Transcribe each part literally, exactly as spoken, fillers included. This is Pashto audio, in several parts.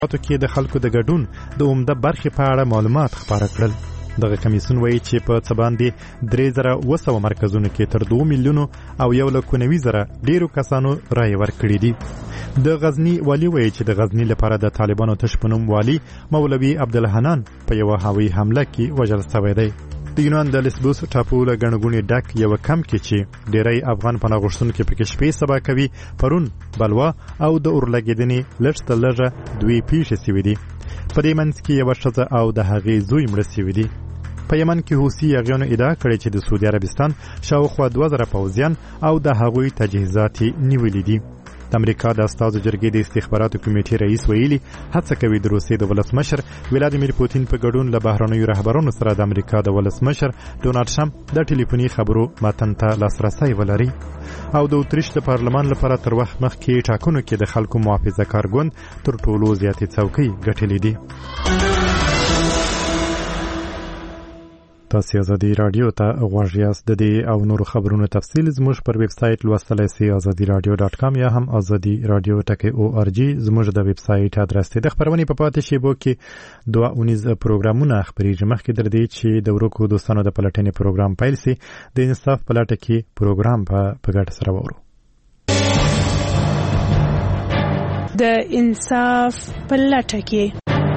تاسو کې د خلکو د ګډون د عمده برخې په اړه معلومات خبره کړل. دغه کمیسیون وایي چې په څه باندې درې زره اوه سوه مرکزونو کې تر دوه میلیونو او یو لک نوي زره ډیرو کسانو رایې ورکړي دي. د غزنی والی وایي چې د غزنی لپاره د طالبانو تش په نوم والی مولوي عبدالحنان په یوه هوایي حمله کې وژل شوی دی. د یونان د لیسبوس ټاپو له ګڼه ګوڼې ډک یوه کمپ کې چې ډیری افغان پناه غوښتونکي پکې شپې سبا کوي پرون بلوا او د اورلګېدنې لږ تر لږه دوې پیښې سوي دي. په دې منځ کې یوه ښځه او د هغې زوی مړه سوي دي. په یمن کې حوثي یاغیانو ادعا کړې چې د سعودي عربستان شاوخوا دوه زره پوځیان او د هغوی تجهیزات نیولي دي. د امریکا د استازو جرګې د استخباراتو کمیټې رئیس ویلي هڅه کوي د روسیې د ولسمشر ولادیمیر پوتین په ګډون له بهرنیو رهبرانو سره د امریکا د ولسمشر ډونالډ ټرمپ د ټلیفوني خبرو متن ته لاسرسی ولري. او د اتریش د پارلمان لپاره تر وخت مخکې ټاکنو کې د خلکو محافظه کار ګوند تر ټولو زیاتې څوکۍ ګټلې دي. تاسو ازادي رادیو ته غوږ یاست. د دې او نورو خبرونو تفصیل زموږ پر ویب سټ لوستلای شئ ازادي رادیو ډاټ کام یا هم ازادي رادیو ټکی او ار جی زموږ د ویب سټ ادرس دی. د خبرونې په پاتې شیبو کې دوه اونیز پروګرامونه خبرېږي. مخکې در دې چې د ورکو دوستانو د پلټنې پروګرام پیل سي د انصاف په لټه کې پروګرام په ګډه سره وورو. د انصاف په لټه کې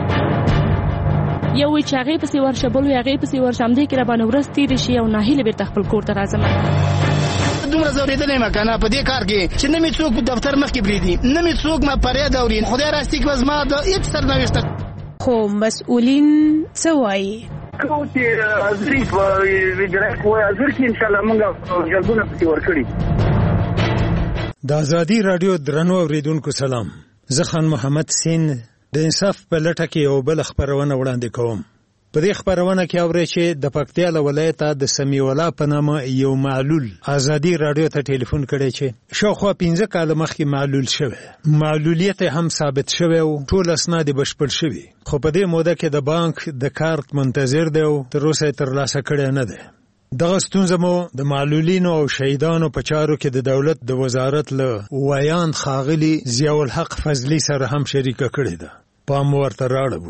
یو چې هغه په سی ورشه بل هغه په سی ورشه هم دې کې را باندې ورستې دي شي او ناهیله بیرته خپل کور ته راځم. دومره زوریدلې ما کنه په دې کار کې چې نه می څوک په دفتر مخ کې بریدي نه می څوک ما پرې دوري خدای راستي کې وزما د هیڅ سرنوشت خو مسؤلین څه وایي کو چې ازري په ویډرک وای ازر کې ان شاء الله موږ جلبونه پتی ورکړي. د ازادي رادیو درنو اوریدونکو سلام. زه خان محمد سین د انصاف په لټه کې یو بل خبرونه وړاندې کوم. په دې خبرونه کې اورئ چې د پکتیا له ولایته د سمیولا په نامه یو معلول ازادي رادیو ته ټلیفون کړی چې شاوخوا پنځه کاله مخکې معلول شوی. معلولیت هم ثابت شوی او ټول اسناد بشپړ شوي، خو په دې موده کې د بانک د کارت منتظر دی او تر اوسه یې ترلاسه کړی نه دی. دغه ستونزه مو د معلولینو او شهیدانو په چارو کې د دولت د وزارت له ویان ښاغلي ضیاء الحق فضلي سره هم شریکه کړې ده. پام ورته راړو.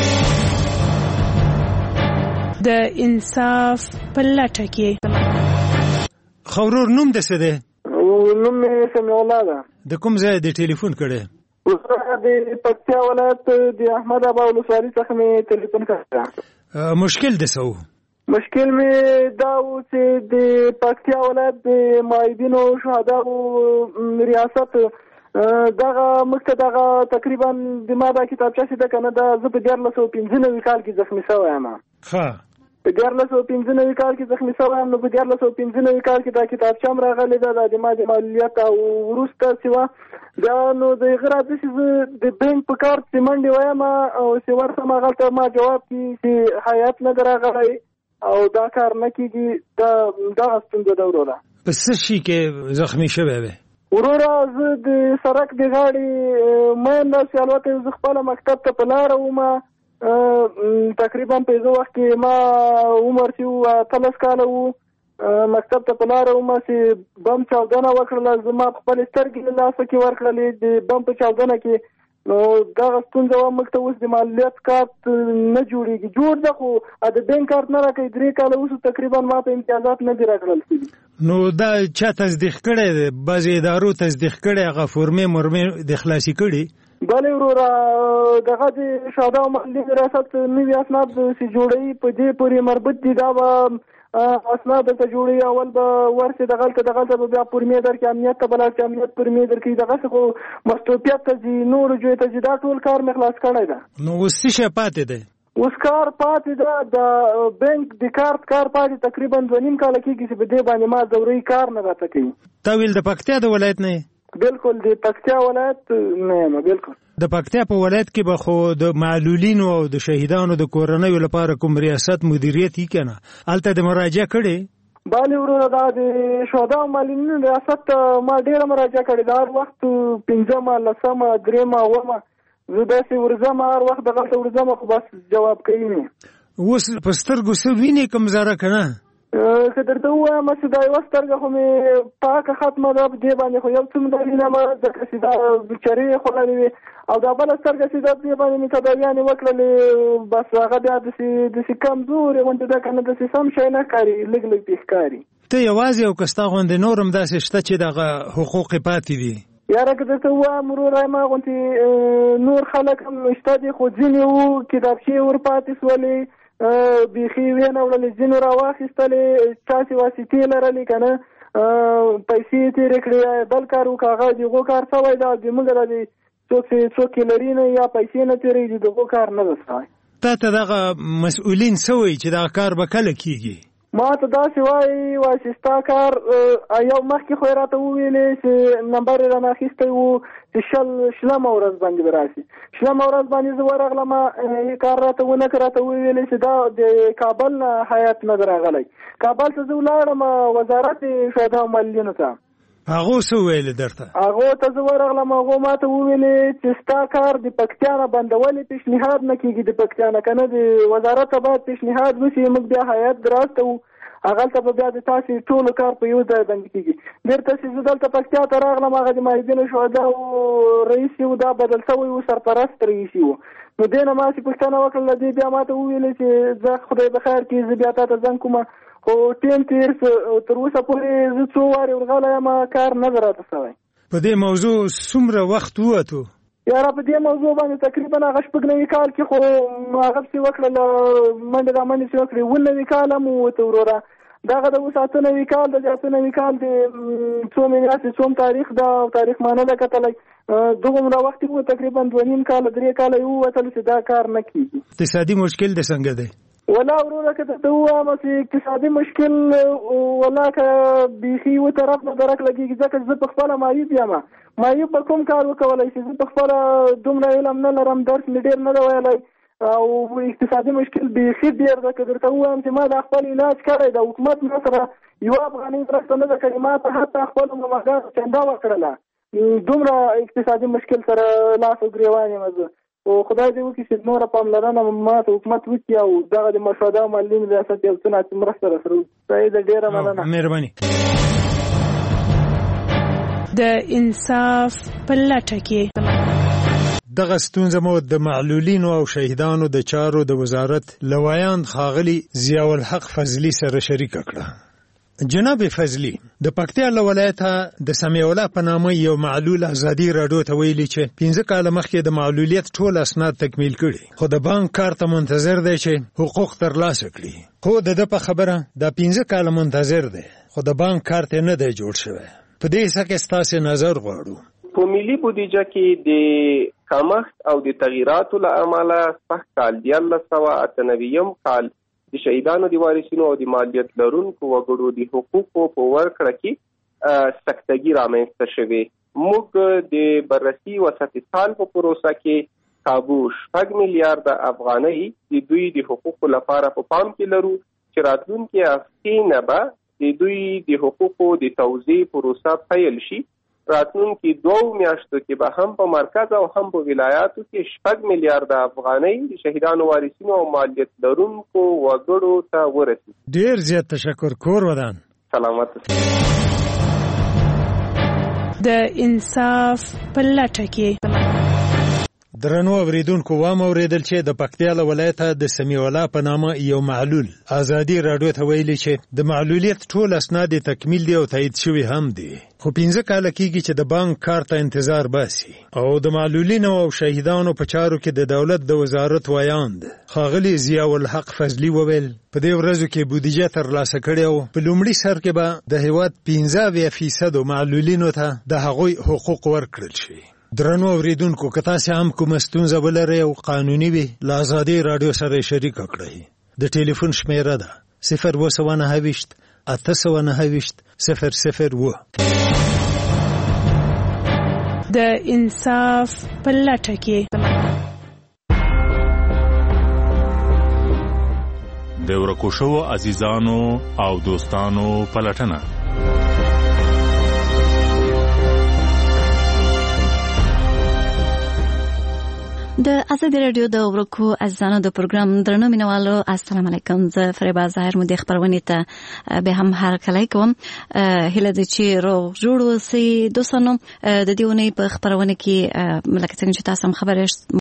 د انصاف په لټه کې خورور نوم د څه دی؟ نوم یې سمیع ده. د کوم ځای د ټلیفون کړی؟ د پکتیا ولایت د احمد ابا ولسوالۍ څخه مې ټلیفون کړی. مشکل د څه و؟ مشکل مې دا و چې د پکتیا ولایت د معیدینو شهداو ریاست دغه مخته دغه تقریبا د ما دا کتابچه چې ده که نه ده زه په دیارلس سوه پنځه نوي کال کې زخمي شوی یم. ښه په دیارلس سوه پنځه نوي کال کې زخمي شوی یم. نو په دیارلس سوه پنځه نوي کال کې دا کتابچه هم راغلې ده دا د ما د معلولیت او وروسته چې وه دا نو د هغه راځي چې زه د بینک په کارت چې منډې ویم او چې ورسم هغلته ما جواب کړي چې حیات نه ده راغلی او دا کار نه کېږي. دا دغه ستونزه ده وروره. په څه شي کې زخمي شوی وی؟ وروره زه د سړک د غاړې مینده چې البته زه خپله مکتب ته په لاره وم. تقریبا په هغه وخت کې ما عمر چې و اتلس کاله و. مکتب ته په لاره وم چې بم چاودنه وکړله. زما خپلې سترګې له لاسه کې ورکړلې د بم په چاودنه کې. نو دغه ستونزه وه موږ ته اوس د معلولیت کارت نه جوړېږي. جوړ ده خو د بینک کارت نه راکوي. درې کاله اوس تقریبا ما ته امتیازات نه دي راکړل شوي. نو دا چا تصدیق کړی دی؟ بعضې ادارو تصدیق کړی هغه فورمې مرمې د خلاصي کړي؟ بلې وروره دغه د شهداو محلي ریاست نوي اسناد چې جوړوي په دې پورې مربوط دي. دا به اسناد ته جوړي اول به ورسې دغلته دغلته به بیا پورمې درکړي امنیت ته به لاړ چې امنیت پورمې درکړي. دغسې خو مستوفیت ته ځي نورو جویو ته ځي. دا ټول کار مې خلاص کړی ده. نو اوس څه شی پاتې دی؟ اوس کار پاتې ده د بینک د کارت کار پاتې تقریبا دوه نیم کاله کېږي چې په دې باندې ما دورې کار نه راته کوي. تا ویل د پکتیا د ولایت نه یې؟ بالکل د پکتیا ولایت نه یم. بالکل د پکتیا په ولایت کې به خو د معلولینو او د شهیدانو د کورنیو لپاره کوم ریاست مدیریت یې که نه هلته د مراجعه کړې؟ بله وروره دا د شهداو معلولینو ریاست ما ډېره مراجعه کړې ده. هر وخت پنځمه لسمه درېیمه اومه زه داسې ورځم هر وخت دغلته ورځم خو بس جواب کوي مې. اوس په سترګو څه وینې کوم زره که نه؟ که درته ووایم چې دا یوه سترګه خو مې پاکه ختمه ده په دې باندې خو یو څه مدارینه مه ځکه چې دا بیچارې یې خوړلې وې او دا بله سترګه چې ده دې باندې مې تداویانې وکړلې بس هغه بیا داسې داسې کمزورې غوندې ده که نه داسې سم شی نه ښکاري لږ لږ پې ښکاري. ته یوازې او که ستا غوندې نور هم داسې شته چې دغه حقوق یې پاتې دي؟ یاره که درته ووایم وروره ما غوندې نور خلک هم شته دي خو ځینې وو کتابچې ورپاتې شولې بیخي وینه وړلې ځینو راواخیستلې چاسې واسطې لرلې که نه پیسې یې تېرې کړې بل کار وکړه هغه د هغو کار شوی ده زموږ د څوک چې څوک یې لري نه یا پیسې نه تېروي د هغو کار نه ده شوی. تا ته دغه مسؤلین څه وایي چې دغه کار به کله کېږي؟ ما ته داسې وایي وایي چې ستا کار یو مخکې خو یې راته وویلې چې نمبر یې رانه اخیستی و چې شل شلمه ورځ باندې به راشي. شلمه ورځ باندې زه ورغلم کار راته ونه کړ راته وویلې چې دا د کابل نه هیات نه ده راغلی. کابل ته زه ولاړم وزارت شهدا او معلولینو ته. هغو څه وویلې درته؟ هغو ته زه ورغلم هغو ما ته وویلې چې ستا کار د پکتیا نه بندولې پیشنهاد نه کېږي د پکتیا نه که نه د وزارت ته باید پیشنهاد وشي موږ بیا هیات راستو هغلته به بیا د تاسې ټولو کار په یو ځای باندې کېږي. بېرته چې زه دلته پکتیا ته راغلم هغه د معیدینو شهداو رئیس و دا بدل شوی و سرپرست رئیس و نو دې نه ما چې پوښتنه وکړله دې بیا ما ته وویلې چې زه خدای به خیر کړي زه بیا تا ته زنګ کومه خو ټیم تېر تر اوسه پورې زه څو وارې ورغلی یم کار نه ده راته شوی. په دې موضوع څومره وخت ووتو؟ یاره په دې موضوع باندې تقریبا هغه شپږ نوي کال کې خو هغه پسې وکړله منډې را منډې چې وکړې اووه نوي کاله مو ووته وروره دغه د اوس اته نوي کال د اته نوي کال د څو میاشتې څوم تاریخ ده او تاریخ ما نه ده کتلی دغومره وخت یې تقریبا دوه نیم کاله درې کاله یې ووتل چې دا کار نه کېږي. اقتصادي مشکل دې څنګه دی؟ ولا وروره که درته ووایم چې اقتصادي مشکل ولا که بیخي یوه طرف نه درک لګېږي ځکه چې زه په خپله معیوب یم. معیوب به کوم کار وکولی شي زه په خپله دومره علم نه لرم درس مې ډېر نه ده ویلی او اقتصادي مشکل بیخي ډېر ده که درته ووایم چې ما دا خپل علاج کړی د حکومت ما سره یوه افغانۍ مرسته نه ده کړې ما ته حتی خپلو مماګانو چنده وکړله دومره اقتصادي مشکل سره لاس و ګرېوان یم زه او خدای دې وکړي چې نوره پاملرنه ما ته حکومت وکړي او دغه د مشهده او معلولین ریاست یو څه ناڅه مرسته راسره وکړي. صحیح ده ډېره مننه. مهرباني. د انصاف په لټه کې دغه ستونزه مو د معلولینو او شهیدانو د چارو د وزارت لوایان ښاغلي ضیاء الحق فضلي سره شریکه کړه. جناب فضلي د پکتیا له ولایته د سمیع الله په نامه یو معلول ازادي راډیو ته ویلي چې پنځه کاله مخکې د معلولیت ټول اسناد تکمیل کړي خو د بانک کار ته منتظر دی چې حقوق ترلاسه کړي. خو د ده په خبره دا پنځه کاله منتظر دی خو د بانک کار ته نه دی جوړ شوی. په دې څه کې ستاسې نظر غواړو. په ملي بودیجه کې د کمښت او د تغییراتو له امله سخت کال دیارلس سوه اته نویم کال د شهیدانو د وارثینو او د مالیت لرونکو وګړو د حقوقو په ورکړه کې سختګي رامنځته شوې. موږ د بررسي وسط سال په پروسه کې کابو شپږ میلیارده افغانۍ د دوی د حقوقو لپاره په پام کې لرو چې راتلونکي هفتې نه به د دوی د حقوقو د توزیع پروسه پیل شي. راتلونکي دوو میاشتو کې به هم په مرکز او هم په ولایاتو کې شپږ میلیارده افغانۍ د شهیدانو وارثینو او مالیت لرونکو وګړو ته ورسي. ډېر زیات تشکر. کور ودان. سلامت. د انصاف په لټه کې درنو اوریدونکو وام اوریدل چې د پکتیا له ولایته د سمیع الله په نامه یو معلول ازادي راډیو ته ویلي چې د معلولیت ټول اسناد تکمیل دي او تایید شوي هم دي خو پنځه کاله کېږي چې د بانک کار ته انتظار باسي او د معلولینو او شهیدانو په چارو کې د دولت د وزارت وایاند ښاغلي ضیاء الحق فضلي وویل په دې ورځو کې بودیجه ترلاسه کړې او په لومړي سر کې به د هېواد پنځه اویا فیصدو معلولینو ته د هغوی حقوق ورکړل شي. درنو اوریدونکو که تاسې هم کومه ستونزه ولرئ او قانوني وي له ازادي راډیو سره یې شریکه کړئ. د ټلیفون شمیره ده صفر اوه سوه نهه ویشت اته سوه نهه ویشت صفر صفر اوه. د انصاف په لټه کې د ورکو شوو عزیزانو او دوستانو پلټنه. د ازادي رادیو د ورکو ازانو د پروګرام درنو مینوالو السلام علیکم. زه فریبا ظاهر مو د خبرونه ته به هم هر کله کوم هله د چې روغ جوړ وسی دوسنو د دیونې په خبرونه کې ملکه څنګه چې تاسو خبرې